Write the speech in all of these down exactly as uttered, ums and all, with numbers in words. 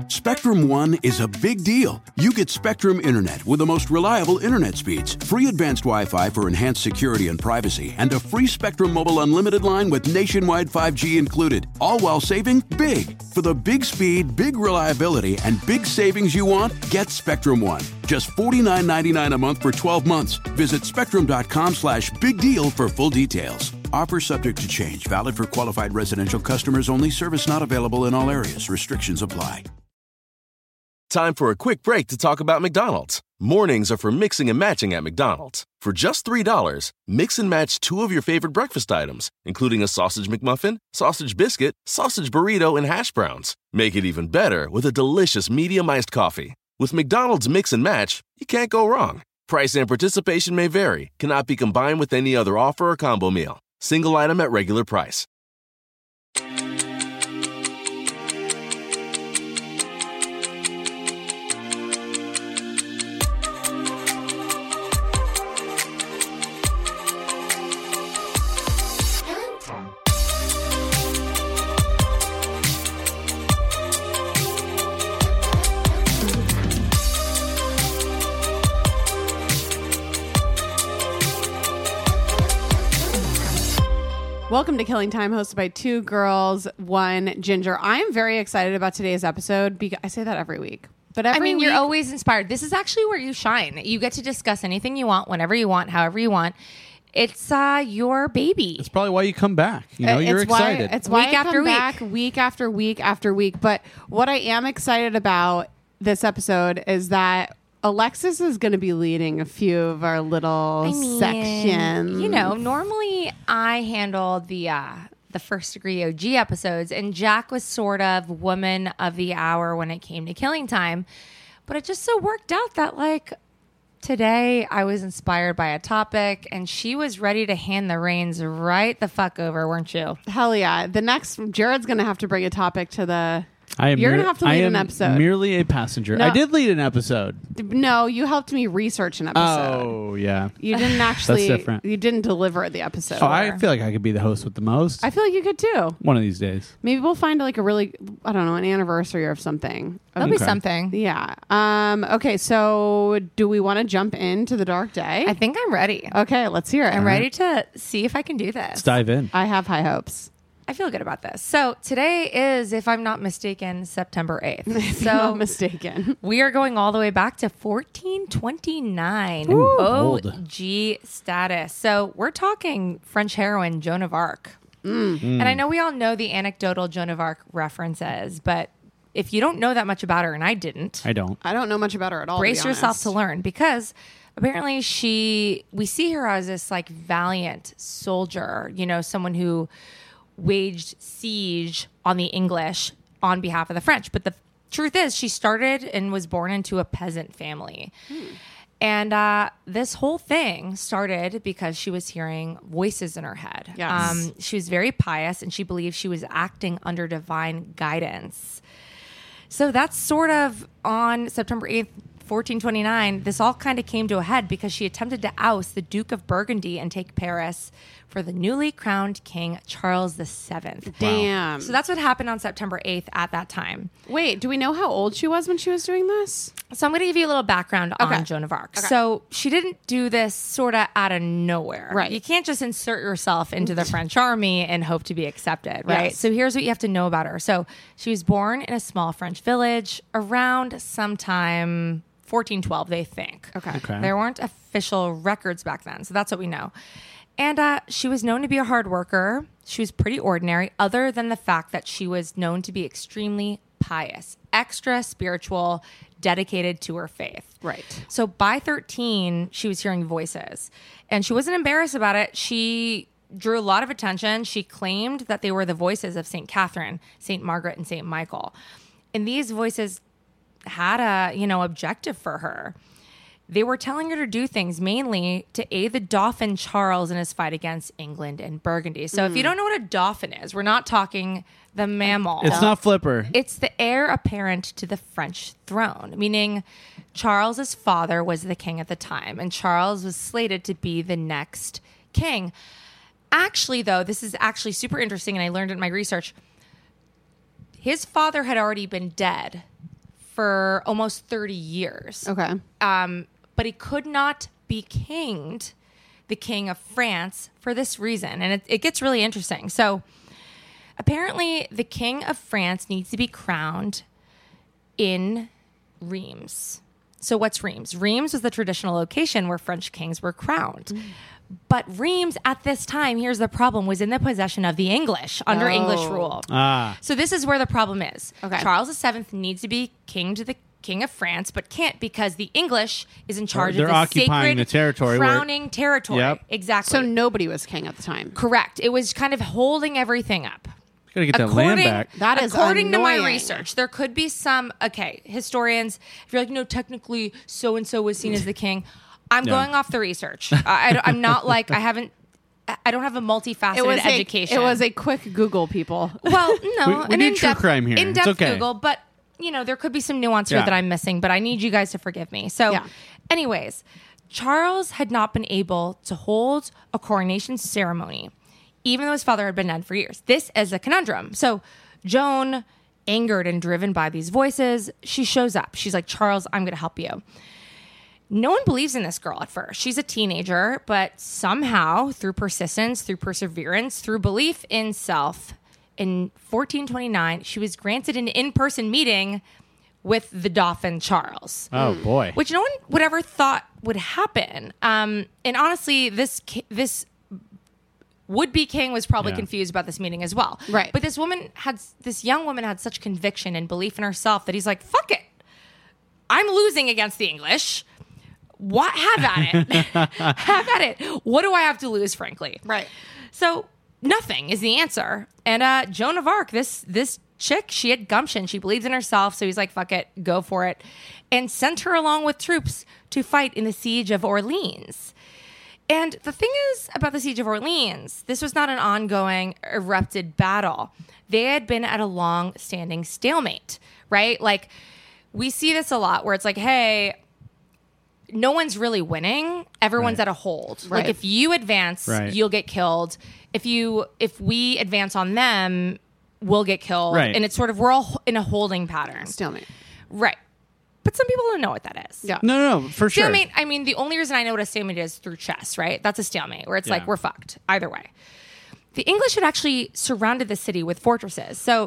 Spectrum One is a big deal. You get Spectrum Internet with the most reliable internet speeds, free advanced Wi-Fi for enhanced security and privacy, and a free Spectrum Mobile Unlimited line with nationwide five G included, all while saving big. For the big speed, big reliability, and big savings you want, get Spectrum One. Just forty-nine ninety-nine a month for twelve months. Visit spectrum.com slash big deal for full details. Offer subject to change. Valid for qualified residential customers only. Service not available in all areas. Restrictions apply. Time for a quick break to talk about McDonald's. Mornings are for mixing and matching at McDonald's. For just three dollars, mix and match two of your favorite breakfast items, including a sausage McMuffin, sausage biscuit, sausage burrito, and hash browns. Make it even better with a delicious medium iced coffee. With McDonald's Mix and Match, you can't go wrong. Price and participation may vary. Cannot be combined with any other offer or combo meal. Single item at regular price. Welcome to Killing Time, hosted by two girls, one ginger. I'm very excited about today's episode because I say that every week. But every I mean, week, you're always inspired. This is actually where you shine. You get to discuss anything you want, whenever you want, however you want. It's uh, your baby. It's probably why you come back. You know, it's you're why, excited. It's why Week I after come week. back week after week after week. But what I am excited about this episode is that Alexis is going to be leading a few of our little I mean, sections. You know, normally I handle the uh, the First Degree O G episodes, and Jack was sort of woman of the hour when it came to Killing Time. But it just so worked out that, like, today I was inspired by a topic, and she was ready to hand the reins right the fuck over, weren't you? Hell yeah. The next, Jared's going to have to bring a topic to the... I am You're mere- gonna have to I lead am an episode. merely a passenger. No. I did lead an episode. No, you helped me research an episode. Oh, yeah. You didn't actually... different. You didn't deliver the episode. Oh, I feel like I could be the host with the most. I feel like you could too. One of these days. Maybe we'll find like a really, I don't know, an anniversary or something. That'll be Okay. something. Yeah. Um, okay, so do we want to jump into the dark day? I think I'm ready. okay, let's hear it. I'm ready to see if I can do this. Let's dive in. I have high hopes. I feel good about this. So today is, if I'm not mistaken, September eighth. If So I'm not mistaken. we are going all the way back to fourteen twenty-nine. Ooh, O old. G status. So we're talking French heroine Joan of Arc. Mm. And I know we all know the anecdotal Joan of Arc references, but if you don't know that much about her, and I didn't, I don't. I don't know much about her at all. brace to be yourself honest. to learn, because apparently she, we see her as this like valiant soldier, you know, someone who waged siege on the English on behalf of the French. But the truth is, she started and was born into a peasant family. Hmm. And uh, this whole thing started because she was hearing voices in her head. Yes. Um, she was very pious, and she believed she was acting under divine guidance. So that's sort of on September eighth, fourteen twenty-nine. This all kind of came to a head because she attempted to oust the Duke of Burgundy and take Paris for the newly crowned King Charles the seventh. Damn. So that's what happened on September eighth at that time. Wait, do we know how old she was when she was doing this? So I'm going to give you a little background Okay. on Joan of Arc. Okay. So she didn't do this sort of out of nowhere. Right. You can't just insert yourself into the French army and hope to be accepted, right? Yes. So here's what you have to know about her. So she was born in a small French village around sometime fourteen twelve, they think. Okay. Okay. There weren't official records back then, so that's what we know. And uh, she was known to be a hard worker. She was pretty ordinary, other than the fact that she was known to be extremely pious, extra spiritual, dedicated to her faith. Right. So by thirteen, she was hearing voices, and she wasn't embarrassed about it. She drew a lot of attention. She claimed that they were the voices of Saint Catherine, Saint Margaret, and Saint Michael. And these voices had a, you know, objective for her. They were telling her to do things mainly to aid the Dauphin Charles in his fight against England and Burgundy. So if you don't know what a Dauphin is, we're not talking the mammal. It's not Flipper. It's the heir apparent to the French throne, meaning Charles's father was the king at the time, and Charles was slated to be the next king. Actually, though, this is actually super interesting, and I learned it in my research. His father had already been dead for almost thirty years. Okay. Um, but he could not be kinged, the king of France, for this reason. And it, it gets really interesting. So apparently the king of France needs to be crowned in Reims. So what's Reims? Reims was the traditional location where French kings were crowned. Mm. But Reims at this time, here's the problem, was in the possession of the English under Oh. English rule. Ah. So this is where the problem is. Okay. Charles the Seventh needs to be king to the king of France, but can't because the English is in charge They're of the occupying sacred the territory where- crowning territory. Yep. Exactly. So nobody was king at the time. Correct. It was kind of holding everything up. Gotta get that land According- back. That is According to my annoying. research, there could be some, okay, historians, if you're like, no, technically so-and-so was seen as the king. I'm Yeah. going off the research. I, I, I'm not like, I haven't, I don't have a multifaceted It was education. A, it was a quick Google, people. Well, no, We- we an need in-depth, true crime here. It's In-depth okay. Google, but you know there could be some nuance here Yeah. that I'm missing. But I need you guys to forgive me. So, Yeah. anyways, Charles had not been able to hold a coronation ceremony, even though his father had been dead for years. This is a conundrum. So, Joan, angered and driven by these voices, she shows up. She's like, Charles, I'm going to help you. No one believes in this girl at first. She's a teenager, but somehow, through persistence, through perseverance, through belief in self, in fourteen twenty-nine, she was granted an in-person meeting with the Dauphin Charles. Oh boy. Which no one would ever thought would happen. Um, and honestly, this ki- this would-be king was probably Yeah. confused about this meeting as well. Right. But this woman had, this young woman had such conviction and belief in herself that he's like, fuck it. I'm losing against the English. What? Have at it. Have at it. What do I have to lose, frankly? Right. So nothing is the answer. And uh, Joan of Arc, this this chick, she had gumption. She believes in herself. So he's like, fuck it, go for it. And sent her along with troops to fight in the siege of Orleans. And the thing is about the siege of Orleans, this was not an ongoing, erupted battle. They had been at a long-standing stalemate, right? Like, we see this a lot where it's like, hey, no one's really winning. Everyone's Right. at a hold. Right. Like, if you advance, Right. you'll get killed. If you, if we advance on them, we'll get killed. Right. And it's sort of, we're all in a holding pattern. Stalemate. Right. But some people don't know what that is. Yeah. No, no, no, for sure. Stalemate, I mean, the only reason I know what a stalemate is through chess, right? That's a stalemate where it's Yeah. like, we're fucked either way. The English had actually surrounded the city with fortresses. So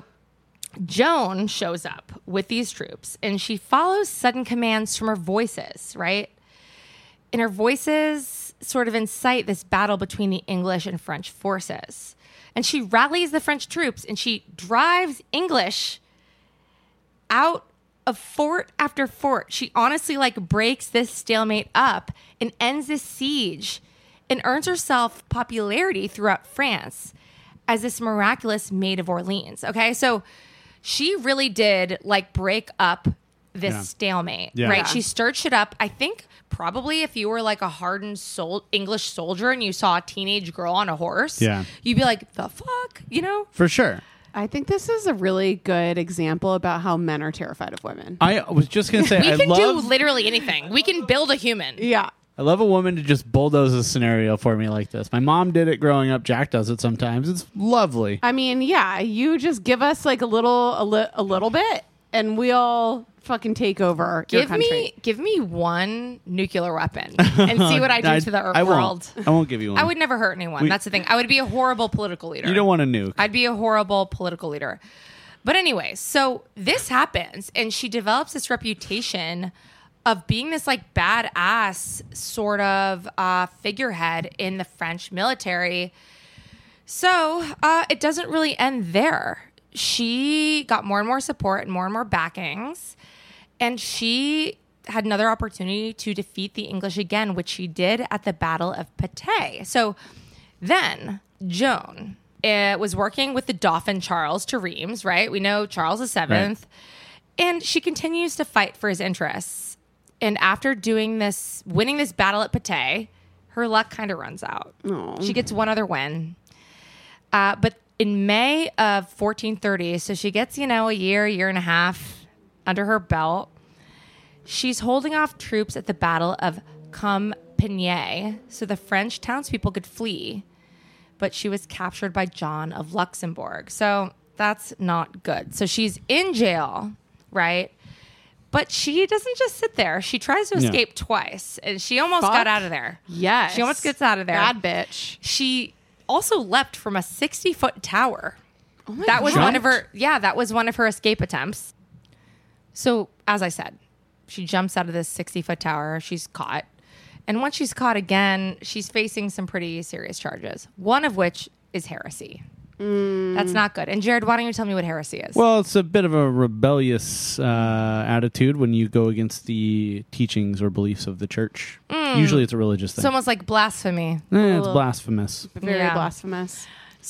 Joan shows up with these troops and she follows sudden commands from her voices, right? And her voices sort of incite this battle between the English and French forces. And she rallies the French troops and she drives English out of fort after fort. She honestly like breaks this stalemate up and ends this siege and earns herself popularity throughout France as this miraculous Maid of Orleans. Okay, so she really did like break up this Yeah. stalemate, Yeah. right? Yeah. She stirred shit up. I think probably if you were like a hardened sol- English soldier and you saw a teenage girl on a horse, Yeah. you'd be like, the fuck, you know? For sure. I think this is a really good example about how men are terrified of women. I was just gonna say We I can love do literally anything. We can build a human. Yeah. I love a woman to just bulldoze a scenario for me like this. My mom did it growing up. Jack does it sometimes. It's lovely. I mean, yeah, you just give us like a little, a, li- a little bit, and we'll fucking take over your Give country. me, give me one nuclear weapon and see what I do to the I world. Won't. I won't give you one. I would never hurt anyone. We- That's the thing. I would be a horrible political leader. You don't want to nuke. I'd be a horrible political leader. But anyway, so this happens, and she develops this reputation of being this like badass sort of uh, figurehead in the French military. So uh, it doesn't really end there. She got more and more support and more and more backings, and she had another opportunity to defeat the English again, which she did at the Battle of Patay. So then Joan uh, was working with the Dauphin Charles to Reims, right? We know Charles the Seventh, and she continues to fight for his interests. And after doing this, winning this battle at Patay, her luck kind of runs out. Aw. She gets one other win. Uh, but in May of fourteen thirty, so she gets, you know, a year, year and a half under her belt, she's holding off troops at the Battle of Compiègne so the French townspeople could flee. But she was captured by John of Luxembourg. So that's not good. So she's in jail, right? But she doesn't just sit there. She tries to Yeah. escape twice, and she almost Fuck. got out of there. Yes. She almost gets out of there. Bad bitch. She also leapt from a sixty-foot tower. Oh my That was God. one of her, yeah, that was one of her escape attempts. So, as I said, she jumps out of this sixty-foot tower. She's caught. And once she's caught again, she's facing some pretty serious charges, one of which is heresy. That's not good. And Jared, why don't you tell me what heresy is? Well, it's a bit of a rebellious uh, attitude when you go against the teachings or beliefs of the church. Usually it's a religious thing. it's almost like blasphemy. Eh, it's blasphemous. Very Yeah. blasphemous.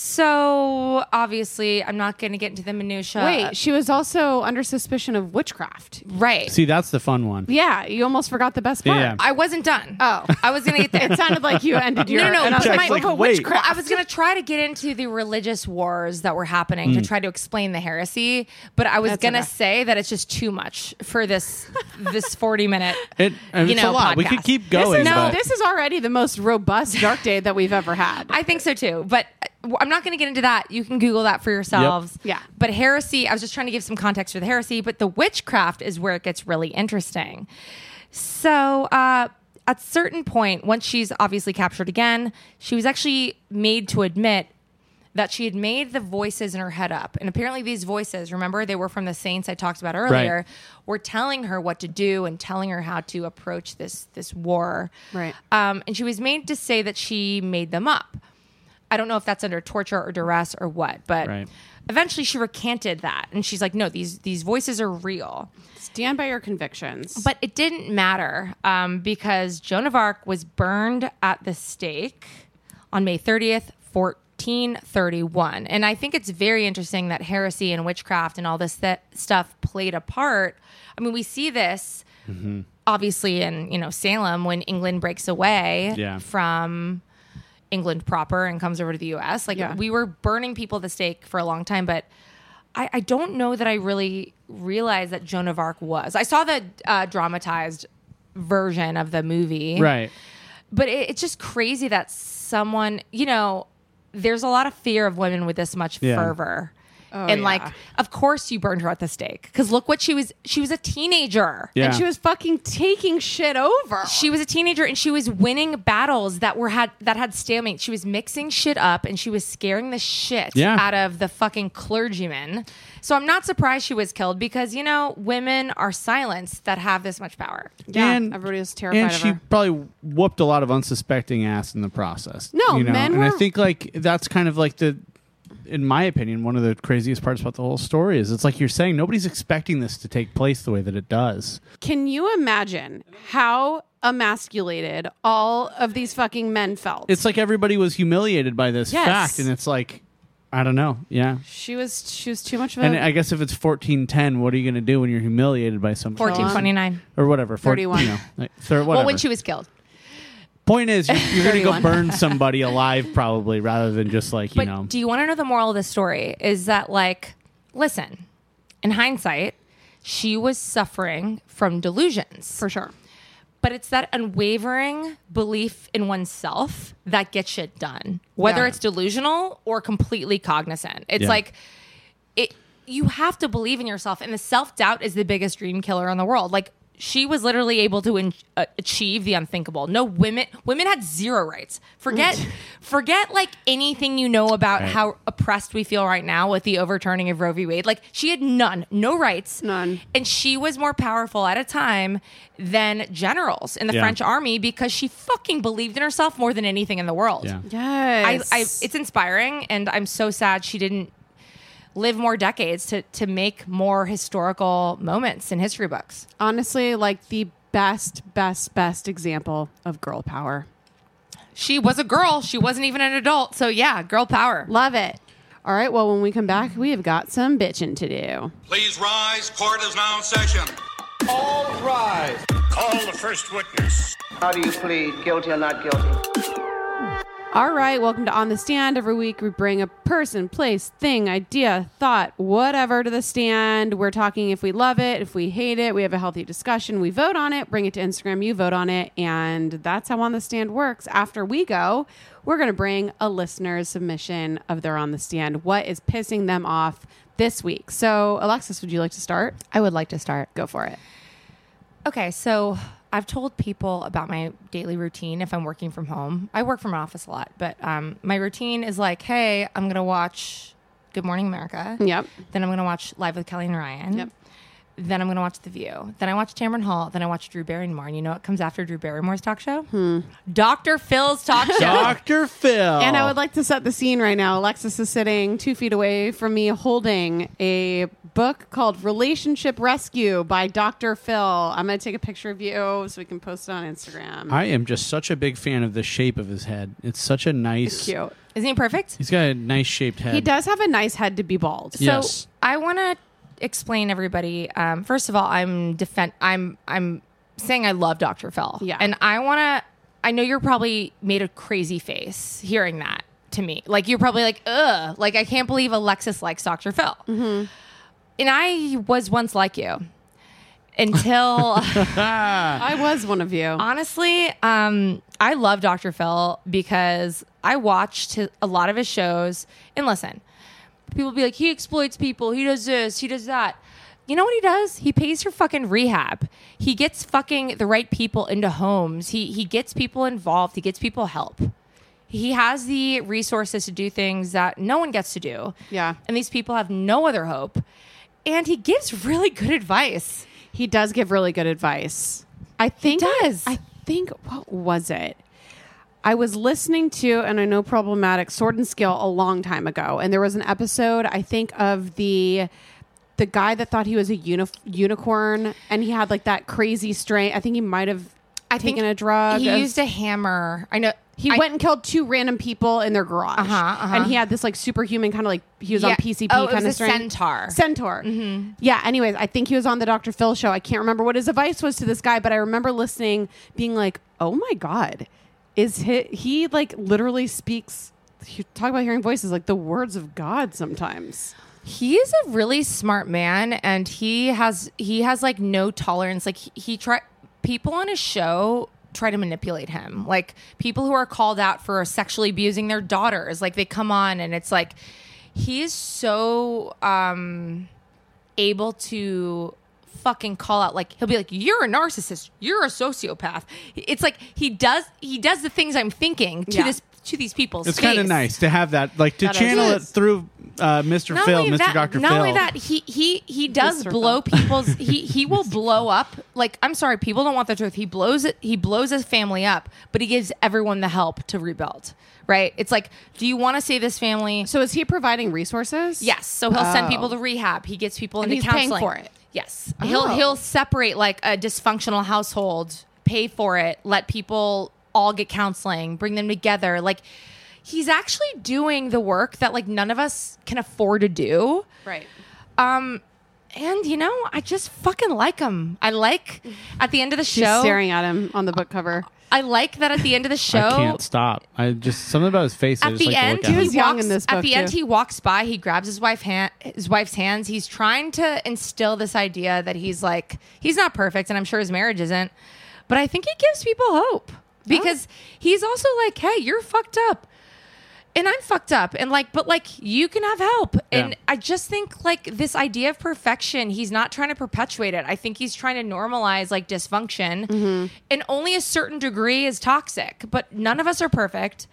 So, obviously, I'm not going to get into the minutia. Wait, she was also under suspicion of witchcraft. Right. See, that's the fun one. Yeah, you almost forgot the best part. Yeah. I wasn't done. Oh. I was going to get there. It sounded like you ended your. No, no, and I was but like, my- what about wait. witchcraft? Well, I was going to try to get into the religious wars that were happening to try to explain the heresy, but I was That's going to okay. say that it's just too much for this this forty minute. It, and You it's know, a lot. We podcast. could keep This going. is, but this is already the most robust dark day that we've ever had. I think so too, but uh, I'm not going to get into that. You can Google that for yourselves. Yeah. But heresy, I was just trying to give some context for the heresy, but the witchcraft is where it gets really interesting. So, uh, at a certain point, once she's obviously captured again, she was actually made to admit that she had made the voices in her head up. And apparently these voices, remember, they were from the saints I talked about earlier, Right. were telling her what to do and telling her how to approach this this war. Right. Um, and she was made to say that she made them up. I don't know if that's under torture or duress or what, but Right. eventually she recanted that. And she's like, no, these these voices are real. Stand by your convictions. But it didn't matter um, because Joan of Arc was burned at the stake on May thirtieth, fourteen thirty-one. And I think it's very interesting that heresy and witchcraft and all this th- stuff played a part. I mean, we see this Mm-hmm. obviously in, you know, Salem when England breaks away Yeah. from England proper and comes over to the U S. Like Yeah. we were burning people at the stake for a long time, but I, I don't know that I really realized that Joan of Arc was. I saw the uh, dramatized version of the movie. right. But it, it's just crazy that someone, you know, there's a lot of fear of women with this much Yeah. fervor. Oh, and yeah. like, of course you burned her at the stake. Because look what she was, she was a teenager. Yeah. And she was fucking taking shit over. She was a teenager and she was winning battles that were had that had stalemate. She was mixing shit up and she was scaring the shit Yeah. out of the fucking clergyman. So I'm not surprised she was killed because, you know, women are silenced that have this much power. Yeah, and, everybody was terrified and of she her. probably whooped a lot of unsuspecting ass in the process. No, you know? men And I were- think like that's kind of like the, in my opinion, one of the craziest parts about the whole story is it's like you're saying nobody's expecting this to take place the way that it does. Can you imagine how emasculated all of these fucking men felt? It's like everybody was humiliated by this Yes. fact, and it's like, I don't know, yeah. she was she was too much of a And I guess if it's fourteen ten, what are you going to do when you're humiliated by somebody? fourteen twenty-nine. Or whatever. four- thirty-one. You know, like, thir- whatever. Well, when she was killed. Point is, you're, you're going to go thirty-one. burn somebody alive probably rather than just like, you But know. do you want to know the moral of the story? Is that like, listen, in hindsight, she was suffering from delusions. for sure. But it's that unwavering belief in oneself that gets shit done, whether Yeah. it's delusional or completely cognizant. It's Yeah. like it. You have to believe in yourself, and the self doubt is the biggest dream killer in the world. Like she was literally able to in, uh, achieve the unthinkable. No women, women had zero rights. Forget, forget like anything you know about Right. how oppressed we feel right now with the overturning of Roe v. Wade. Like she had none, no rights, None. and she was more powerful at a time than generals in the Yeah. French army because she fucking believed in herself more than anything in the world. Yeah. I, Yes. I, it's inspiring, and I'm so sad she didn't live more decades to, to make more historical moments in history books. honestly like the best, best, best example of girl power. She was a girl. She wasn't even an adult. So, yeah, girl power. Love it. All right, well, when we come back, we have got some bitching to do. Please rise. Court is now in session. All rise. Call the first witness. How do you plead, guilty or not guilty? All right, welcome to On the Stand. Every week we bring a person, place, thing, idea, thought, whatever to the stand. We're talking if we love it, if we hate it. We have a healthy discussion. We vote on it, bring it to Instagram, you vote on it, and that's how On the Stand works. After we go, we're going to bring a listener's submission of their On the Stand. What is pissing them off this week? So, Alexis, would you like to start? I would like to start. Go for it. Okay, so I've told people about my daily routine if I'm working from home. I work from an office a lot, but um, my routine is like, hey, I'm going to watch Good Morning America. Yep. Then I'm going to watch Live with Kelly and Ryan. Yep. Then I'm going to watch The View. Then I watch Tamron Hall. Then I watch Drew Barrymore. And you know what comes after Drew Barrymore's talk show? Hmm. Doctor Phil's talk show. Doctor Phil. And I would like to set the scene right now. Alexis is sitting two feet away from me holding a book called Relationship Rescue by Doctor Phil. I'm going to take a picture of you so we can post it on Instagram. I am just such a big fan of the shape of his head. It's such a nice... It's cute. Isn't he perfect? He's got a nice shaped head. He does have a nice head to be bald. So Yes. I want to explain everybody. Um, first of all, I'm defend. I'm I'm saying I love Doctor Phil. Yeah. And I want to. I know you're probably made a crazy face hearing that to me. Like you're probably like, ugh. Like I can't believe Alexis likes Doctor Phil. Mm-hmm. And I was once like you until I was one of you. honestly, um, I love Doctor Phil because I watched his, a lot of his shows. And listen. People be like, he exploits people. He does this. He does that. You know what he does? He pays for fucking rehab. He gets fucking the right people into homes. He he gets people involved. He gets people help. He has the resources to do things that no one gets to do. Yeah. And these people have no other hope. And he gives really good advice. He does give really good advice. I think He does. I think what was it? I was listening to, and I know problematic, Sword and Skill a long time ago, and there was an episode, I think, of the the guy that thought he was a uni- unicorn, and he had like that crazy strain. I think he might have I taken think a drug. He as- used a hammer. I know. He I- went and killed two random people in their garage, Uh-huh, uh-huh. and he had this like superhuman kind of like he was Yeah. on P C P Oh, it kind was of a centaur. Centaur. Mm-hmm. Yeah. Anyways, I think he was on the Doctor Phil show. I can't remember what his advice was to this guy, but I remember listening, being like, "Oh my god, is he, he like literally speaks?" You talk about hearing voices, like the words of God sometimes. He is a really smart man, and he has he has like no tolerance. Like he, he try people on his show try to manipulate him. Like people who are called out for sexually abusing their daughters. Like they come on, and it's like he is so um, able to fucking call out. Like he'll be like, "You're a narcissist. You're a sociopath." It's like he does he does the things I'm thinking to Yeah. this to these people's It's face. kind of nice to have that, like to That is- channel It it is. through uh, Mister Not Phil, only Mister that- Doctor Not Phil. only that, he he he does Mister blow Phil. people's. he he will blow up. Like I'm sorry, people don't want the truth. He blows it. He blows his family up, but he gives everyone the help to rebuild. Right? It's like, do you want to save this family? So is he providing resources? Yes. So he'll send Oh. people to rehab. He gets people And into he's paying counseling for it? Yes. He'll Oh. he'll separate like a dysfunctional household, pay for it, let people all get counseling, bring them together. Like he's actually doing the work that like none of us can afford to do. Right. Um, and you know, I just fucking like him. I like at the end of the She's show. staring at him on the book cover. I like that at the end of the show. I can't stop. I just something about his face. I At just the like end, to look he at was him. young walks, in this At book, the end, too. he walks by. He grabs his wife hand, his wife's hands. He's trying to instill this idea that he's like he's not perfect, and I'm sure his marriage isn't. But I think he gives people hope because he's also like, hey, you're fucked up. And I'm fucked up. And like, but like, you can have help. And Yeah. I just think like this idea of perfection, he's not trying to perpetuate it. I think he's trying to normalize like dysfunction. Mm-hmm. And only a certain degree is toxic. But none of us are perfect.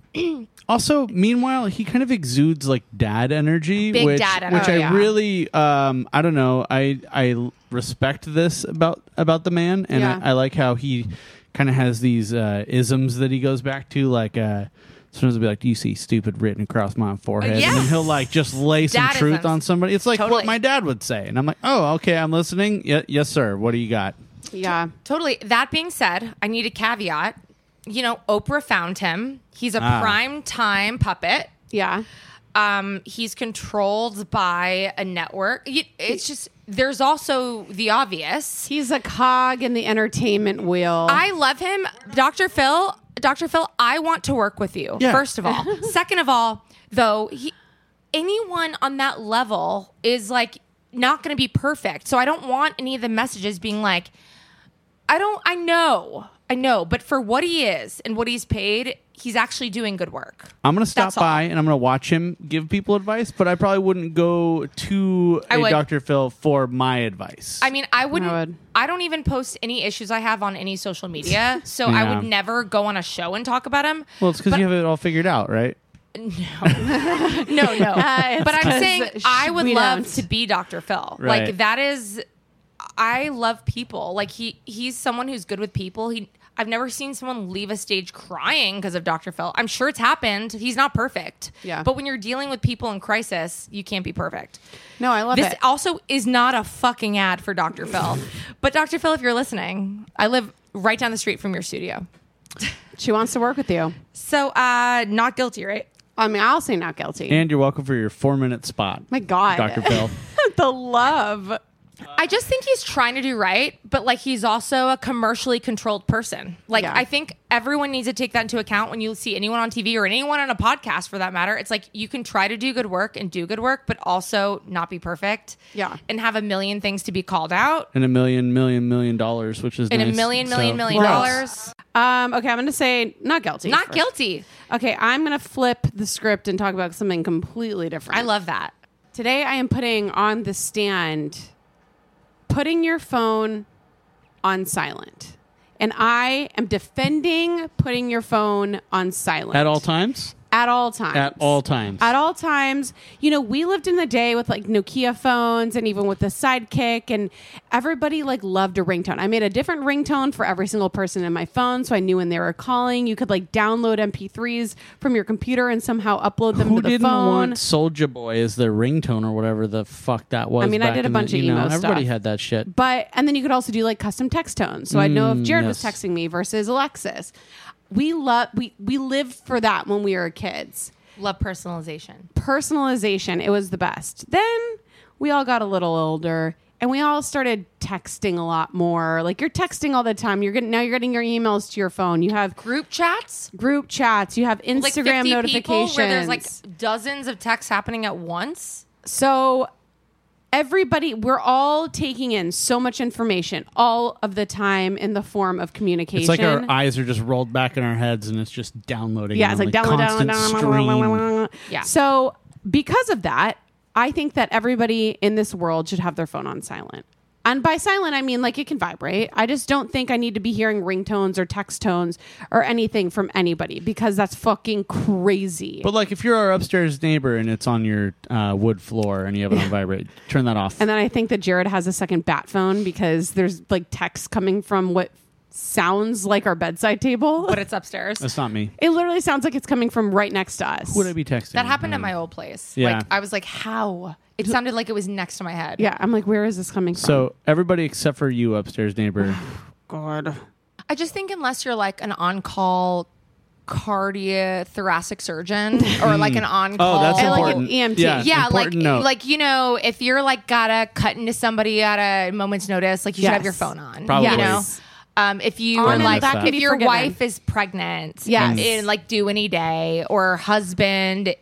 Also, meanwhile, he kind of exudes like dad energy, Big which, dad which energy. I Oh, yeah. really, um, I don't know, I I respect this about about the man, and Yeah. I, I like how he kind of has these uh, isms that he goes back to, like. Uh, Sometimes he'll be like, "Do you see stupid written across my forehead?" Yes. And then he'll like just lay some Dad truth isms. on somebody. It's like Totally. what my dad would say, and I'm like, "Oh, okay, I'm listening. Yeah, yes, sir. What do you got?" Yeah. Totally. That being said, I need a caveat. You know, Oprah found him. He's a Ah. prime time puppet. Yeah. Um, he's controlled by a network. Y- It's just there's also the obvious. He's a cog in the entertainment wheel. I love him, Doctor Phil. Doctor Phil, I want to work with you. Yeah. First of all, second of all, though, he, anyone on that level is like not going to be perfect. So I don't want any of the messages being like, I don't. I know. I know, but for what he is and what he's paid, he's actually doing good work. I'm going to stop That's all. by and I'm going to watch him give people advice, but I probably wouldn't go to I a would. Doctor Phil for my advice. I mean, I wouldn't. I I, would. don't even post any issues I have on any social media, so Yeah. I would never go on a show and talk about him. well, it's because but- you have it all figured out, right? No, no. it's But I'm 'cause saying sh- I would we love don't. to be Doctor Phil. Right. Like that is, I love people. Like he, he's someone who's good with people. He, I've never seen someone leave a stage crying because of Doctor Phil. I'm sure it's happened. He's not perfect. Yeah. But when you're dealing with people in crisis, you can't be perfect. No, I love This it. also is not a fucking ad for Doctor Phil. But Doctor Phil, if you're listening, I live right down the street from your studio. She wants to work with you. So, uh, not guilty, right? I mean, I'll say not guilty. And you're welcome for your four minute spot. My God. Doctor Phil. The love. I just think he's trying to do right, but like he's also a commercially controlled person. Like Yeah. I think everyone needs to take that into account when you see anyone on T V or anyone on a podcast for that matter. It's like you can try to do good work and do good work, but also not be perfect. Yeah. And have a million things to be called out. And a million, million, million dollars, which is And nice. a million, million, So- million Right. dollars. Um, okay, I'm going to say not guilty. Not first. guilty. Okay, I'm going to flip the script and talk about something completely different. I love that. Today I am putting on the stand putting your phone on silent. And I am defending putting your phone on silent. At all times? At all times. At all times. At all times. You know, we lived in the day with like Nokia phones and even with the Sidekick, and everybody like loved a ringtone. I made a different ringtone for every single person in my phone, so I knew when they were calling. You could like download M P threes from your computer and somehow upload them Who to the didn't phone. want Soulja Boy as their ringtone or whatever the fuck that was? I mean, I back did a in the- bunch of you know, emo Everybody stuff. had that shit. But and then you could also do like custom text tones, so I'd know if Mm, Jared yes. was texting me versus Alexis. We love we we lived for that when we were kids. Love personalization. Personalization, it was the best. Then we all got a little older and we all started texting a lot more. Like you're texting all the time. You're getting now you're getting your emails to your phone. You have Group chats? group chats. You have Like Instagram fifty notifications. people where there's like dozens of texts happening at once? So everybody, we're all taking in so much information all of the time in the form of communication. It's like our eyes are just rolled back in our heads and it's just downloading. Yeah, it's on, like download, download, constant download. stream. Yeah. So because of that, I think that everybody in this world should have their phone on silent. And by silent, I mean like it can vibrate. I just don't think I need to be hearing ringtones or text tones or anything from anybody because that's fucking crazy. But like if you're our upstairs neighbor and it's on your uh, wood floor and you have it on vibrate, turn that off. And then I think that Jared has a second bat phone because there's like text coming from what sounds like our bedside table. But it's upstairs. That's not me. It literally sounds like it's coming from right next to us. Who would I be texting? That happened at Hmm. my old place. Yeah. Like I was like, how? It sounded like it was next to my head. Yeah, I'm like, where is this coming from? So everybody except for you, upstairs neighbor. God. I just think unless you're like an on-call cardiothoracic surgeon or like an on-call. Oh, that's I like an important. E M T. Yeah, Yeah, like important note. like you know, if you're like gotta cut into somebody at a moment's notice, like you should have Yes. your phone on. Probably. You know, Yes. um, if you On are and like that if can be your forgiven. wife is pregnant, Yes. and, and, like due any day, or husband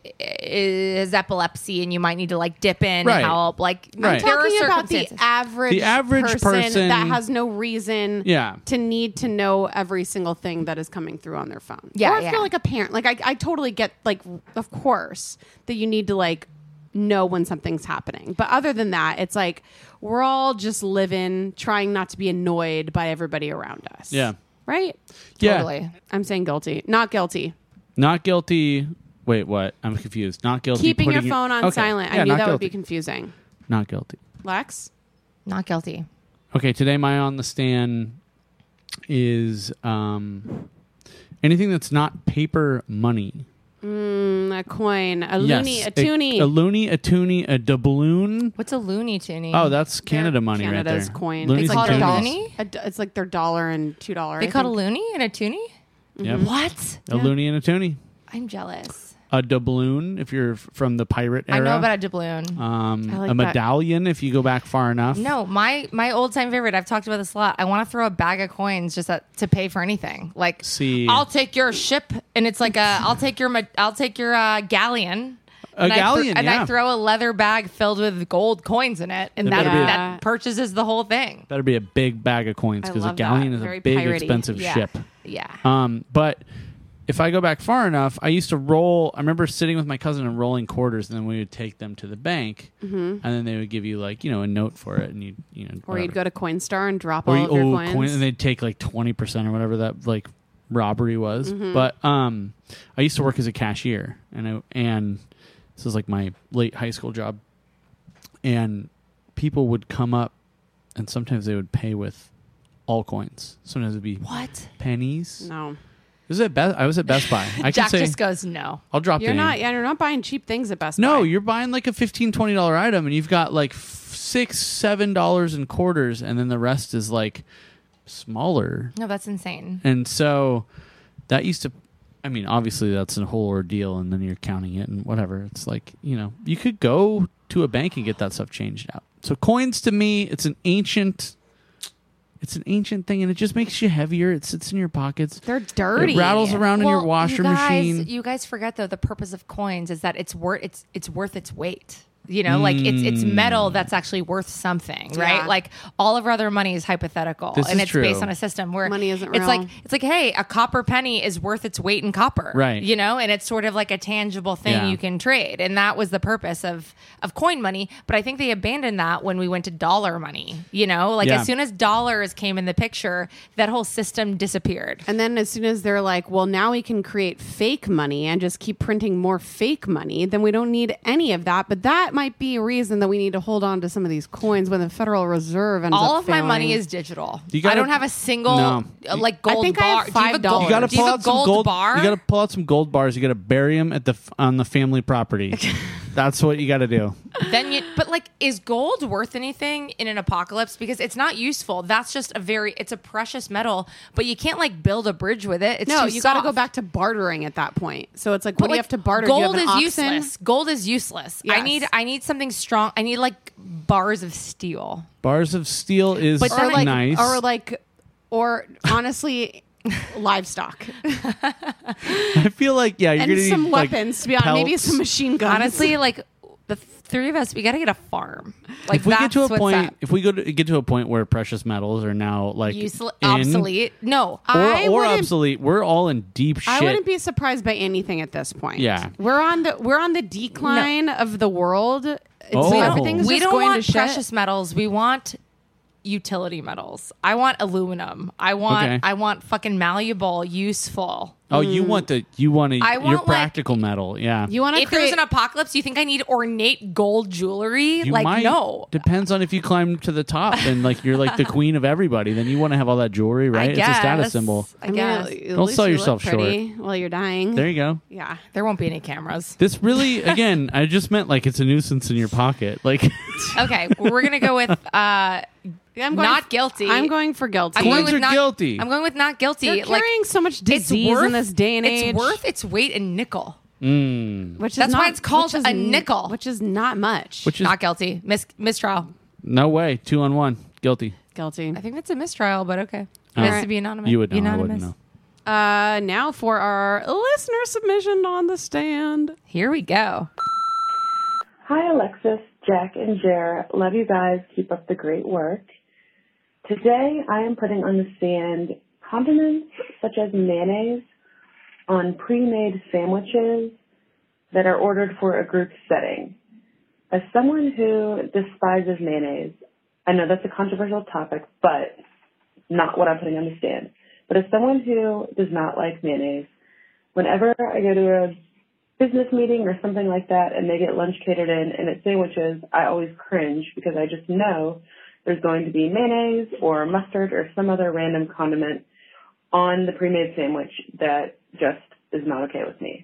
is epilepsy, and you might need to like dip in Right. and help. Like Right. there are Talking about the circumstances. average, The average person- that has no reason Yeah. to need to know every single thing that is coming through on their phone. Yeah, or if yeah. you're like a parent, like I, I totally get, like, of course, that you need to like know when something's happening. But other than that, it's like we're all just living, trying not to be annoyed by everybody around us. Yeah. Right? Yeah. Totally. I'm saying guilty. Not guilty. Not guilty. Wait, what? I'm confused. Not guilty. Keeping your putting phone on Okay. silent. Yeah, I knew not that would guilty. be confusing. Not guilty. Lex? Not guilty. Okay, today my on the stand is um, anything that's not paper money. Mm, a coin. A Yes. loony. A toonie. A, a loony, a toonie, a doubloon. What's a Looney Tune? Oh, that's Canada They're money Canada's right there. coin. Loonies It's and like called a their toonies. dollar. loony? A d- It's like their dollar and two dollar. They called a loony and a toonie? Yep. What? A loony and a toonie. I'm jealous. A doubloon if you're f- from the pirate era. I know about a doubloon. Um, I like a that. medallion if you go back far enough. No, my my old time favorite. I've talked about this a lot. I want to throw a bag of coins just at, to pay for anything. Like, See. I'll take your ship, and it's like a I'll take your ma- I'll take your uh, galleon, A and galleon, I th- and yeah. I throw a leather bag filled with gold coins in it, and It that, better be a- that purchases the whole thing. Better be a big bag of coins I because a love galleon that. is Very a big, piratey. expensive Yeah. ship. Yeah. Um, but if I go back far enough, I used to roll. I remember sitting with my cousin and rolling quarters, and then we would take them to the bank, and then they would give you like you know a note for it, and you you know Or you'd whatever. go to Coinstar and drop or all you, of your oh, coins. coin, and they'd take like twenty percent or whatever that like robbery was. Mm-hmm. But um, I used to work as a cashier, and I and this was like my late high school job, and people would come up, and sometimes they would pay with all coins. Sometimes it'd be What? pennies. no. This is at Best, I was at Best Buy. I Jack can say just goes, no. I'll drop You're the not name. yeah, you're not buying cheap things at Best Buy. No, you're buying like a fifteen, twenty dollar item, and you've got like f- six, seven dollars in quarters, and then the rest is like smaller. No, that's insane. And so that used to, I mean, obviously that's a whole ordeal, and then you're counting it and whatever. It's like, you know, you could go to a bank and get that stuff changed out. So coins to me, it's an ancient, it's an ancient thing, and it just makes you heavier. It sits in your pockets. They're dirty. It rattles around in your Well, washer you guys, machine. You guys forget though the purpose of coins is that it's worth it's it's worth its weight. You know, like it's it's metal that's actually worth something, right? Yeah. Like all of our other money is hypothetical, This and is it's true. based on a system where Money isn't It's real. like it's like, hey, a copper penny is worth its weight in copper, Right. You know, and it's sort of like a tangible thing Yeah. you can trade, and that was the purpose of of coin money. But I think they abandoned that when we went to dollar money. You know, like Yeah. as soon as dollars came in the picture, that whole system disappeared. And then as soon as they're like, well, now we can create fake money and just keep printing more fake money, then we don't need any of that. But that might be a reason that we need to hold on to some of these coins when the Federal Reserve ends All up of my failing. money is digital. You gotta- I don't have a single No. uh, like gold think I bar. have Do you have a five gold, dollars. You got to do you pull have out a some gold, gold bar? You got to pull out some gold bars. You got to bury them at the f- on the family property. That's what you got to do. then you, but like, is gold worth anything in an apocalypse? Because it's not useful. That's just a very, it's a precious metal, but you can't like build a bridge with it. It's No, too you got to go soft. back to bartering at that point. So it's like, But what do you like, have to barter? Do you Gold have an is oxen? useless. Gold is useless. I Yes. need, I need something strong. I need like bars of steel. Bars of steel is But or like, nice. or like, or honestly, livestock I feel like yeah, you're and gonna some need, like, weapons. to be honest, maybe pelts. some machine guns. Honestly, like the three of us, we got to get a farm. Like If we get that's to a what's point, up. if we go to get to a point where precious metals are now like Useless, in, obsolete. No, or, I or wouldn't- obsolete, we're all in deep shit. I wouldn't be surprised by anything at this point. Yeah. we're on the we're on the decline of the world. It's, Oh. everything's we just don't going want to shit. precious metals. We want utility metals. I want aluminum. I want. Okay. I want fucking malleable, useful. oh, you want the you want a I your want, like- practical metal, yeah. You want to If create there's an apocalypse, you think I need ornate gold jewelry? You like might. no. Depends on if you climb to the top and like you're like the queen of everybody. Then you want to have all that jewelry, right? I It's a status guess. symbol. I mean, guess at Don't least sell you look yourself short. pretty while you're dying. There you go. yeah. there won't be any cameras. This really, again, I just meant like it's a nuisance in your pocket. Like Okay, we're gonna go with uh, I'm not guilty. I'm going for guilty. I'm going Coins with are not, guilty. I'm going with not guilty. They're like carrying so much it's disease worth, in this day and age. It's worth its weight in nickel. mm, which is That's not, why it's called which is a n- nickel. which is not much. which is Not guilty. Mis- mistrial. no way. Two on one. Guilty. guilty. I think that's a mistrial, but okay. It Oh. has to be anonymous. You would know. I Unanimous. wouldn't know. Uh, now for our listener submission on the stand. Here we go. Hi, Alexis, Jack, and Jer. Love you guys. Keep up the great work. Today, I am putting on the stand condiments such as mayonnaise on pre-made sandwiches that are ordered for a group setting. As someone who despises mayonnaise, I know that's a controversial topic, but not what I'm putting on the stand. But as someone who does not like mayonnaise, whenever I go to a business meeting or something like that and they get lunch catered in and it's sandwiches, I always cringe because I just know there's going to be mayonnaise or mustard or some other random condiment on the pre-made sandwich that just is not okay with me.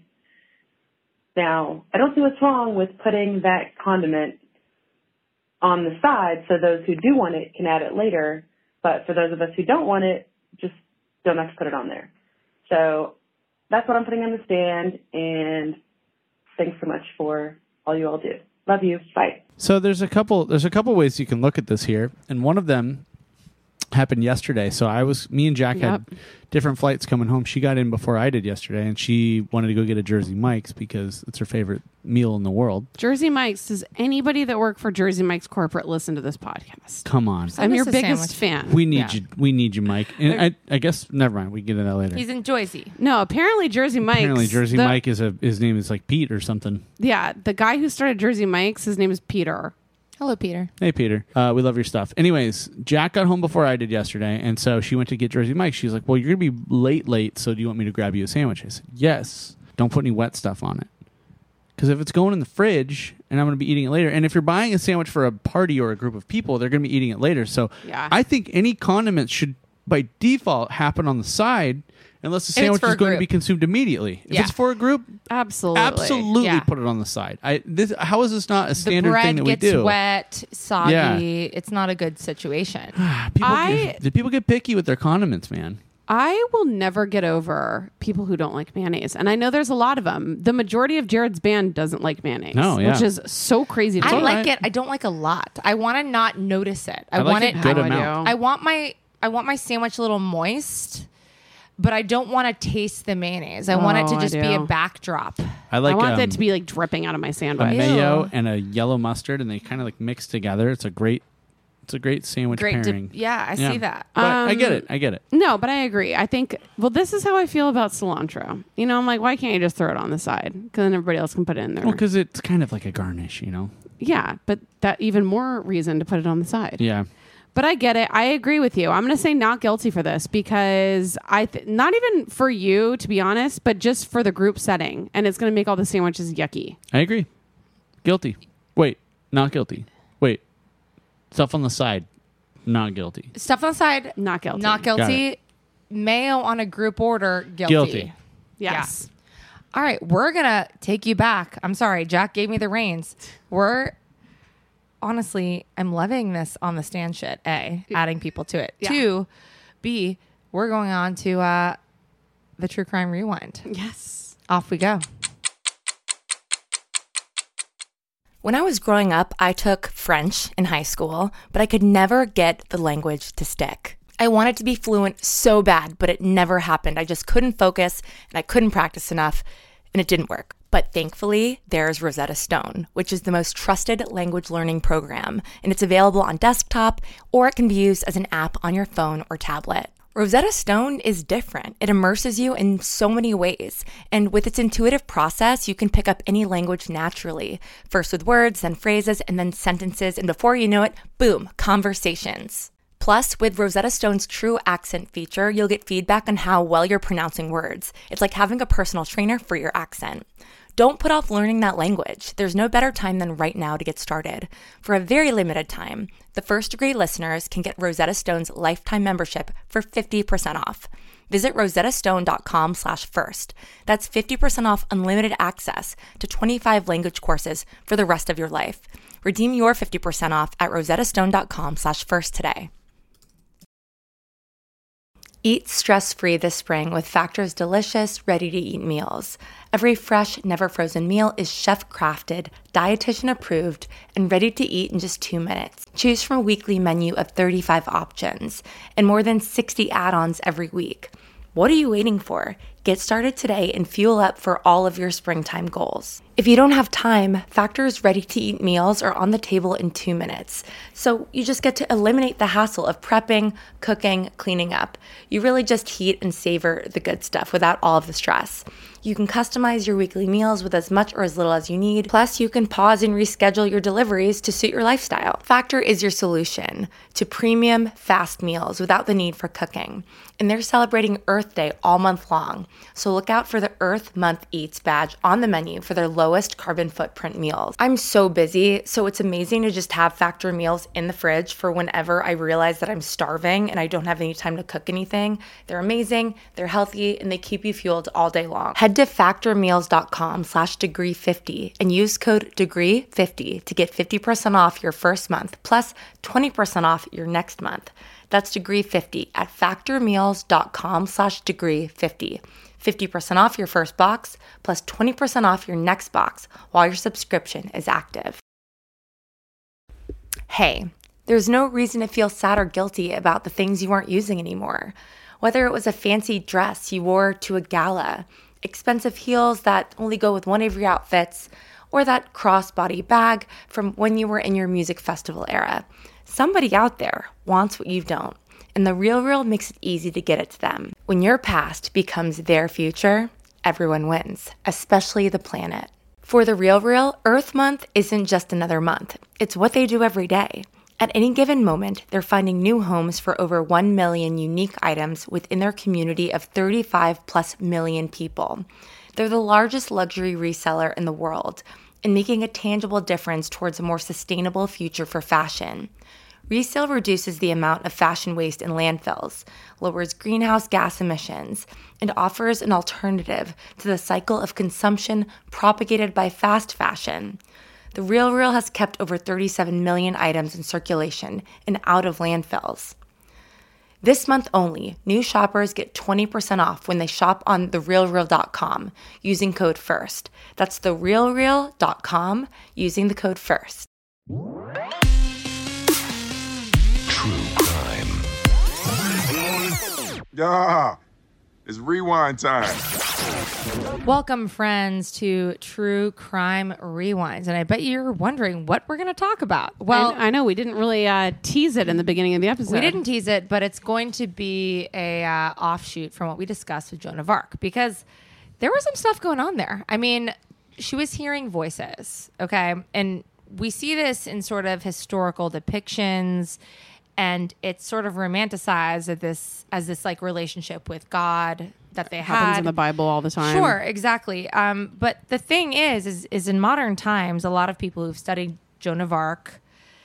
Now, I don't see what's wrong with putting that condiment on the side so those who do want it can add it later, but for those of us who don't want it, just don't have to put it on there. So that's what I'm putting on the stand, and thanks so much for all you all do. Love you. Bye. So there's a couple there's a couple ways you can look at this here, and one of them happened yesterday. So I was, me and Jack Yep. had different flights coming home. She got in before I did yesterday, and she wanted to go get a Jersey Mike's because it's her favorite meal in the world. Jersey Mike's. Does anybody that work for Jersey Mike's corporate listen to this podcast? Come on. I'm your us a biggest sandwich. fan. We need Yeah. you. We need you, Mike. And I, I guess, never mind. We can get into that later. He's in Joyzy. No, apparently Jersey Mike's. Apparently Jersey the- Mike is a, his name is like Pete or something. Yeah, the guy who started Jersey Mike's, his name is Peter. Hello, Peter. Hey, Peter. Uh, we love your stuff. Anyways, Jack got home before I did yesterday, and so she went to get Jersey Mike's. She's like, well, you're going to be late, late, so do you want me to grab you a sandwich? I said, yes. Don't put any wet stuff on it. Because if it's going in the fridge, and I'm going to be eating it later, and if you're buying a sandwich for a party or a group of people, they're going to be eating it later. So Yeah. I think any condiments should, by default, happen on the side, unless the If it's sandwich for is a going to group. be consumed immediately. If Yeah. it's for a group, Absolutely. absolutely Yeah. put it on the side. I this How is this not a The standard bread thing that we gets do? wet, soggy. Yeah. It's not a good situation. People I- get, do people get picky with their condiments, man? I will never get over people who don't like mayonnaise. And I know there's a lot of them. The majority of Jared's band doesn't like mayonnaise. No, yeah. Which is so crazy to I me. like right. it. I don't like a lot. I want to not notice it. I, I like want it it. good How I amount. do. I want my I want my sandwich a little moist, but I don't want to taste the mayonnaise. I want it Oh, to I just be a do. backdrop. I like I want um, that to be like dripping out of my a sandwich. mayo Ew. and a yellow mustard, and they kind of like mix together. It's a great, it's a great sandwich Great. pairing. Dip. Yeah, I see that. But I get Um, it. I get it. No, but I agree. I think, well, this is how I feel about cilantro. You know, I'm like, why can't you just throw it on the side? Because then everybody else can put it in there. Well, because it's kind of like a garnish, you know. yeah, but that even more reason to put it on the side. Yeah. But I get it. I agree with you. I'm going to say not guilty for this because I, th- not even for you, to be honest, but just for the group setting. And it's going to make all the sandwiches yucky. I agree. Guilty. Wait, not guilty. Wait, stuff on the side. Not guilty. Stuff on the side. Not guilty. Not Got guilty. Mayo on a group order. Guilty. Guilty. Yes. All right, we're gonna take you back. I'm sorry, Jack gave me the reins. We're honestly, I'm loving this on the stand shit. A, adding people to it. Yeah. Two, B, we're going on to uh, the True Crime Rewind. Yes. Off we go. When I was growing up, I took French in high school, but I could never get the language to stick. I wanted to be fluent so bad, but it never happened. I just couldn't focus and I couldn't practice enough, and it didn't work. But thankfully, there's Rosetta Stone, which is the most trusted language learning program, and it's available on desktop, or it can be used as an app on your phone or tablet. Rosetta Stone is different. It immerses you in so many ways. And with its intuitive process, you can pick up any language naturally. First with words, then phrases, and then sentences. And before you know it, boom, conversations. Plus, with Rosetta Stone's True Accent feature, you'll get feedback on how well you're pronouncing words. It's like having a personal trainer for your accent. Don't put off learning that language. There's no better time than right now to get started. For a very limited time, the First Degree listeners can get Rosetta Stone's lifetime membership for fifty percent off. Visit rosettastone.com slash first. That's fifty percent off unlimited access to twenty-five language courses for the rest of your life. Redeem your fifty percent off at rosettastone.com slash first today. Eat stress-free this spring with Factor's delicious, ready-to-eat meals. Every fresh, never-frozen meal is chef-crafted, dietitian-approved, and ready to eat in just two minutes. Choose from a weekly menu of thirty-five options and more than sixty add-ons every week. What are you waiting for? Get started today and fuel up for all of your springtime goals. If you don't have time, Factor's ready-to-eat meals are on the table in two minutes. So you just get to eliminate the hassle of prepping, cooking, cleaning up. You really just heat and savor the good stuff without all of the stress. You can customize your weekly meals with as much or as little as you need. Plus, you can pause and reschedule your deliveries to suit your lifestyle. Factor is your solution to premium, fast meals without the need for cooking. And they're celebrating Earth Day all month long. So look out for the Earth Month Eats badge on the menu for their lowest carbon footprint meals. I'm so busy, so it's amazing to just have Factor meals in the fridge for whenever I realize that I'm starving and I don't have any time to cook anything. They're amazing, they're healthy, and they keep you fueled all day long. Head to factormeals.com slash degree 50 and use code degree fifty to get fifty percent off your first month plus twenty percent off your next month. That's degree fifty at factormeals.com slash degree 50. fifty percent off your first box plus twenty percent off your next box while your subscription is active. Hey, There's no reason to feel sad or guilty about the things you aren't using anymore. Whether it was a fancy dress you wore to a gala, expensive heels that only go with one of your outfits, or that crossbody bag from when you were in your music festival era. Somebody out there wants what you don't, and The RealReal makes it easy to get it to them. When your past becomes their future, everyone wins, especially the planet. For The RealReal, Earth Month isn't just another month. It's what they do every day. At any given moment, they're finding new homes for over one million unique items within their community of thirty-five plus million people. They're the largest luxury reseller in the world and making a tangible difference towards a more sustainable future for fashion. Resale reduces the amount of fashion waste in landfills, lowers greenhouse gas emissions, and offers an alternative to the cycle of consumption propagated by fast fashion. The RealReal has kept over thirty-seven million items in circulation and out of landfills. This month only, new shoppers get twenty percent off when they shop on the real real dot com using code FIRST. That's the real real dot com using the code FIRST. True crime. Yeah, it's rewind time. Welcome, friends, to True Crime Rewinds. And I bet you're wondering what we're going to talk about. Well, I, I know we didn't really uh, tease it in the beginning of the episode. We didn't tease it, but it's going to be a uh, offshoot from what we discussed with Joan of Arc, because there was some stuff going on there. I mean, she was hearing voices, okay? And we see this in sort of historical depictions, and it's sort of romanticized as this, as this like relationship with God that they happens had in the Bible all the time. Sure, exactly. Um, but the thing is, is, is in modern times, a lot of people who've studied Joan of Arc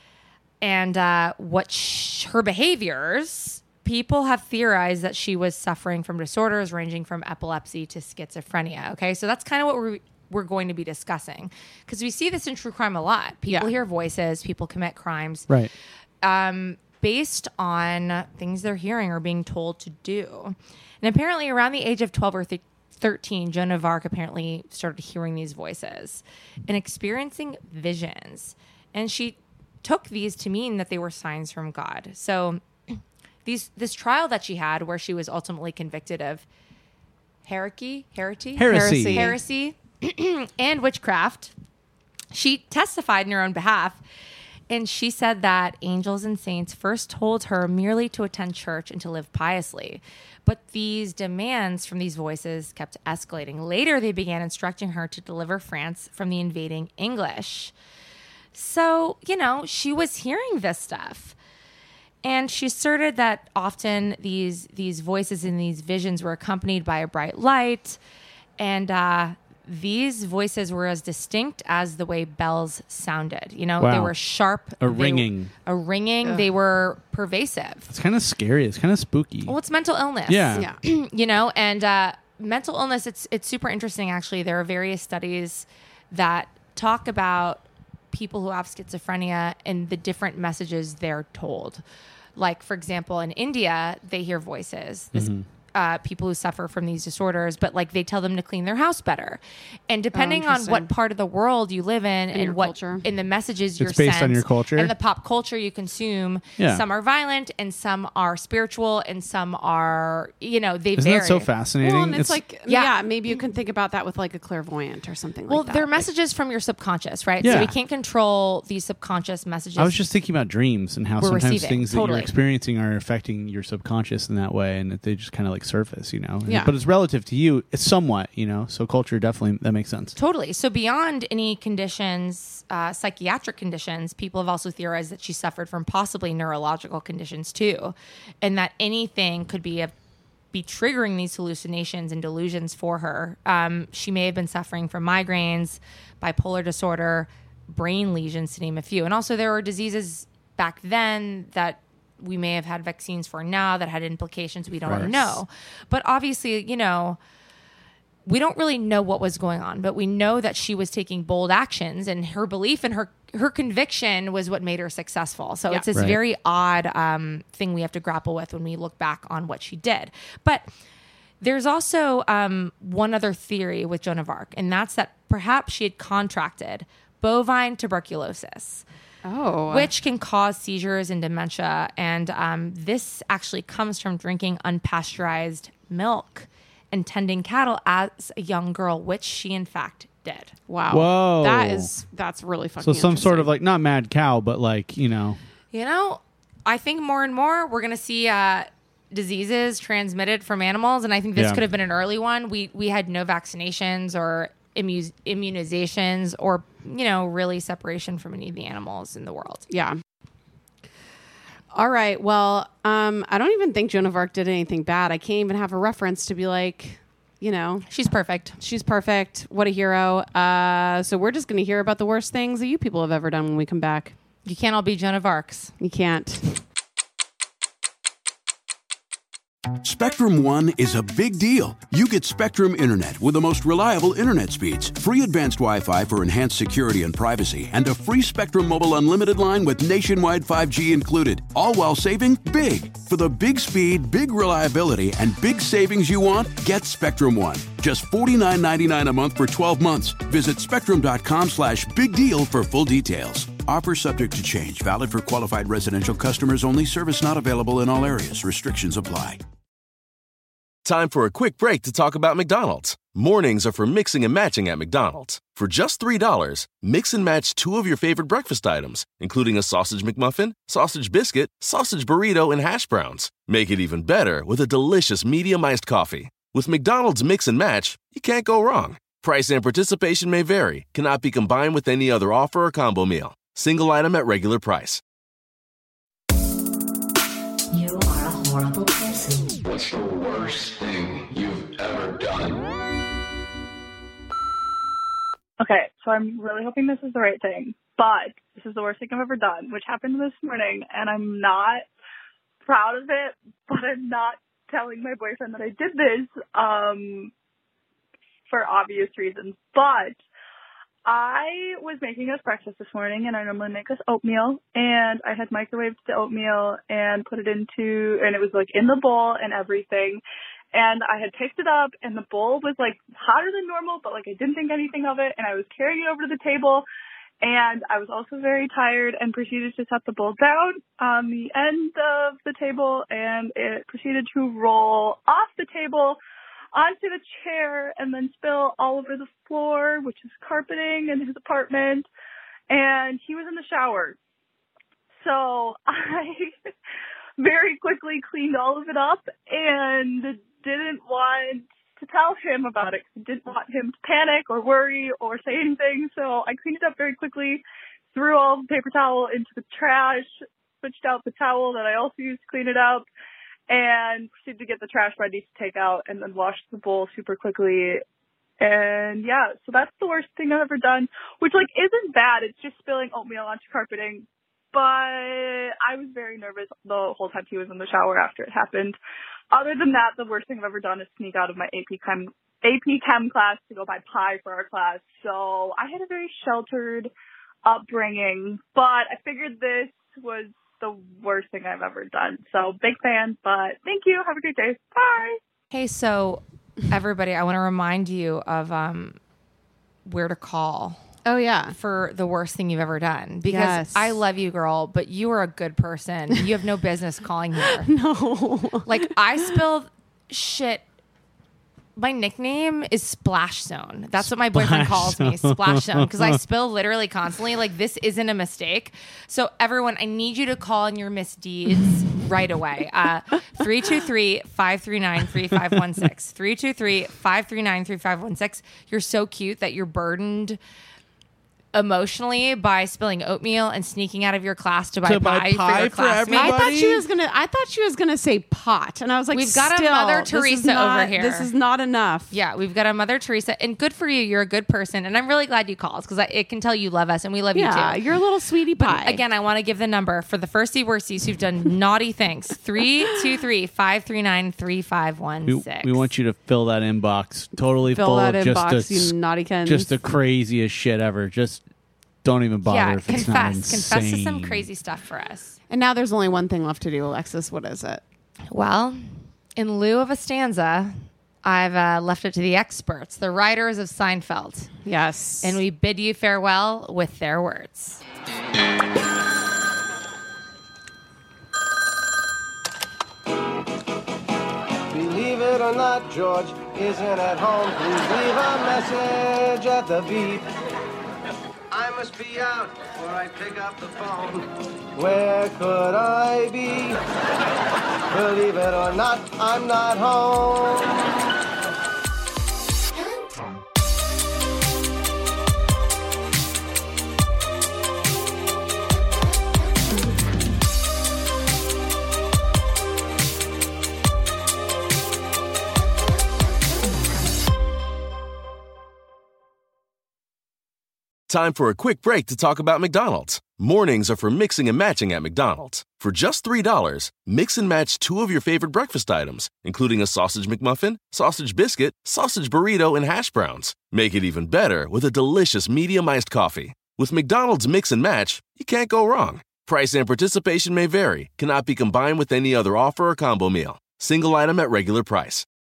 and uh, what sh- her behaviors, people have theorized that she was suffering from disorders ranging from epilepsy to schizophrenia. Okay, so that's kind of what we're we're going to be discussing, because we see this in true crime a lot. People Yeah. hear voices, people commit crimes, Right. um, based on things they're hearing or being told to do. And apparently around the age of twelve or th- thirteen, Joan of Arc apparently started hearing these voices and experiencing visions. And she took these to mean that they were signs from God. So these this trial that she had, where she was ultimately convicted of heresy, heresy, Heresy. heresy, and witchcraft, she testified in her own behalf. And she said that angels and saints first told her merely to attend church and to live piously. But these demands from these voices kept escalating. Later, they began instructing her to deliver France from the invading English. So, you know, she was hearing this stuff. And she asserted that often these these voices and these visions were accompanied by a bright light. And uh, these voices were as distinct as the way bells sounded. You know, Wow. they were sharp. A they- ringing. A ringing. Ugh. They were pervasive. It's kind of scary. It's kind of spooky. Well, it's mental illness. Yeah. Yeah. You know, and uh, mental illness, it's it's super interesting, actually. There are various studies that talk about people who have schizophrenia and the different messages they're told. Like, for example, in India, they hear voices. This, Mm-hmm. uh, people who suffer from these disorders, but like they tell them to clean their house better. And depending on what interesting. part of the world you live in and your what culture. in the messages you're It's based on sent your culture? and the pop culture you consume, Yeah. some are violent and some are spiritual and some are, you know, they Isn't vary. that so fascinating? Well, and it's, like, Yeah. yeah. maybe you can think about that with like a clairvoyant or something Well, like that. they're Like, messages from your subconscious, right? Yeah. So we can't control these subconscious messages. I was just thinking about dreams and how We're sometimes receiving. things that Totally. you're experiencing are affecting your subconscious in that way, and that they just kind of like surface, you know. And- Yeah. But it's relative to you. It's somewhat, you know. So culture definitely that makes sense. Totally. So beyond any conditions, uh, psychiatric conditions, people have also theorized that she suffered from possibly neurological conditions too, and that anything could be a, be triggering these hallucinations and delusions for her. Um, she may have been suffering from migraines, bipolar disorder, brain lesions, to name a few. And also there were diseases back then that we may have had vaccines for now that had implications we don't Right. know. But obviously, you know, we don't really know what was going on, but we know that she was taking bold actions, and her belief and her her conviction was what made her successful. So Yeah. it's this Right. very odd um, thing we have to grapple with when we look back on what she did. But there's also um, one other theory with Joan of Arc, and that's that perhaps she had contracted bovine tuberculosis. Oh. which can cause seizures and dementia. And um, this actually comes from drinking unpasteurized milk and tending cattle as a young girl, which she in fact did. Wow. Whoa. That is, that's really fucking So some sort of interesting. like, not mad cow, but like, you know. You know, I think more and more we're going to see uh, diseases transmitted from animals. And I think this Yeah. could have been an early one. We, we had no vaccinations or immu- immunizations or, you know, really separation from any of the animals in the world. Yeah. All right. Well, um, I don't even think Joan of Arc did anything bad. I can't even have a reference to be like, you know, She's perfect. she's perfect. What a hero. Uh, so we're just going to hear about the worst things that you people have ever done when we come back. You can't all be Joan of Arcs. You can't. Spectrum One is a big deal. You get Spectrum Internet with the most reliable internet speeds, free advanced Wi-Fi for enhanced security and privacy, and a free Spectrum Mobile Unlimited line with nationwide five G included, all while saving big. For the big speed, big reliability, and big savings you want, get Spectrum One. Just forty-nine ninety-nine a month for twelve months. Visit spectrum.com slash big deal for full details. Offer subject to change. Valid for qualified residential customers only. Service not available in all areas. Restrictions apply. Time for a quick break to talk about McDonald's. Mornings are for mixing and matching at McDonald's. For just three dollars, mix and match two of your favorite breakfast items, including a sausage McMuffin, sausage biscuit, sausage burrito, and hash browns. Make it even better with a delicious medium iced coffee. With McDonald's Mix and Match, you can't go wrong. Price and participation may vary. Cannot be combined with any other offer or combo meal. Single item at regular price. You are a horrible person. What's the worst thing you've ever done? Okay, so I'm really hoping this is the right thing, but this is the worst thing I've ever done, which happened this morning, and I'm not proud of it, but I'm not telling my boyfriend that I did this um, for obvious reasons. But I was making us breakfast this morning, and I normally make us oatmeal, and I had microwaved the oatmeal and put it into, and it was like in the bowl and everything. And I had picked it up, and the bowl was like hotter than normal, but like I didn't think anything of it. And I was carrying it over to the table, and I was also very tired and proceeded to set the bowl down on the end of the table, and it proceeded to roll off the table onto the chair and then spill all over the floor, which is carpeting in his apartment. And he was in the shower. So I very quickly cleaned all of it up and didn't want to tell him about it. I didn't want him to panic or worry or say anything. So I cleaned it up very quickly, threw all the paper towel into the trash, switched out the towel that I also used to clean it up, and proceeded to get the trash ready to take out and then wash the bowl super quickly. And yeah, so that's the worst thing I've ever done, which like isn't bad. It's just spilling oatmeal onto carpeting. But I was very nervous the whole time he was in the shower after it happened. Other than that, the worst thing I've ever done is sneak out of my A P Chem, A P Chem class to go buy pie for our class. So I had a very sheltered upbringing, but I figured this was the worst thing I've ever done. So big fan, but thank you. Have a great day. Bye. Hey, so everybody, I want to remind you of um, where to call. Oh, yeah. For the worst thing you've ever done. Because Yes. I love you, girl, but you are a good person. You have no business calling here. No. Like, I spilled shit. My nickname is Splash Zone. That's what my boyfriend calls me, Splash Zone, because I spill literally constantly. Like, this isn't a mistake. So, everyone, I need you to call in your misdeeds right away. Uh, three two three, five three nine, three five one six. three two three, five three nine, three five one six. You're so cute that you're burdened emotionally by spilling oatmeal and sneaking out of your class to buy To pie, buy for pie your for classmates. I thought she was gonna. I thought she was gonna say pot, and I was like, We've got a still, Mother this is Teresa not- over here. This is not enough. Yeah, we've got a Mother Teresa, and good for you. You're a good person, and I'm really glad you called because it can tell you love us, and we love Yeah, you too. you're a little sweetie pie. But again, I want to give the number for the firstie worsties who've done naughty things: three two three five three nine three five one We, six. we want you to fill that inbox totally Fill full that of just inbox, the, you naughty Kens. just the craziest shit ever. Just don't even bother Yeah, if it's not confess, confess to some insane. crazy stuff for us. And now there's only one thing left to do, Alexis. What is it? Well, in lieu of a stanza, I've uh, left it to the experts, the writers of Seinfeld. Yes. And we bid you farewell with their words. it or not, George isn't at home. Please leave a message at the beep. I must be out before I pick up the phone. Where could I be? Believe it or not, I'm not home. Time for a quick break to talk about McDonald's. Mornings are for mixing and matching at McDonald's. For just three dollars, mix and match two of your favorite breakfast items, including a sausage McMuffin, sausage biscuit, sausage burrito, and hash browns. Make it even better with a delicious medium iced coffee. With McDonald's Mix and Match, you can't go wrong. Price and participation may vary, cannot be combined with any other offer or combo meal. Single item at regular price.